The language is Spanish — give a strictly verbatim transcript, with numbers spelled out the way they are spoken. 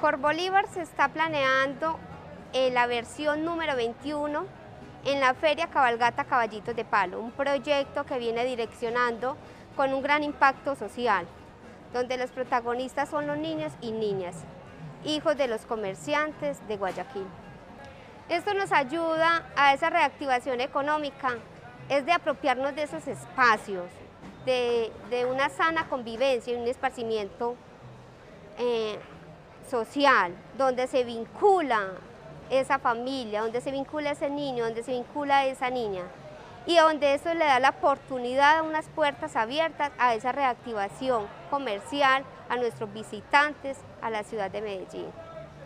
Cor Bolívar se está planeando eh, la versión número veintiuno en la Feria Cabalgata Caballitos de Palo, un proyecto que viene direccionando con un gran impacto social, donde los protagonistas son los niños y niñas, hijos de los comerciantes de Guayaquil. Esto nos ayuda a esa reactivación económica, es de apropiarnos de esos espacios, de, de una sana convivencia y un esparcimiento eh, social, donde se vincula esa familia, donde se vincula ese niño, donde se vincula esa niña, y donde eso le da la oportunidad, unas puertas abiertas a esa reactivación comercial, a nuestros visitantes, a la ciudad de Medellín.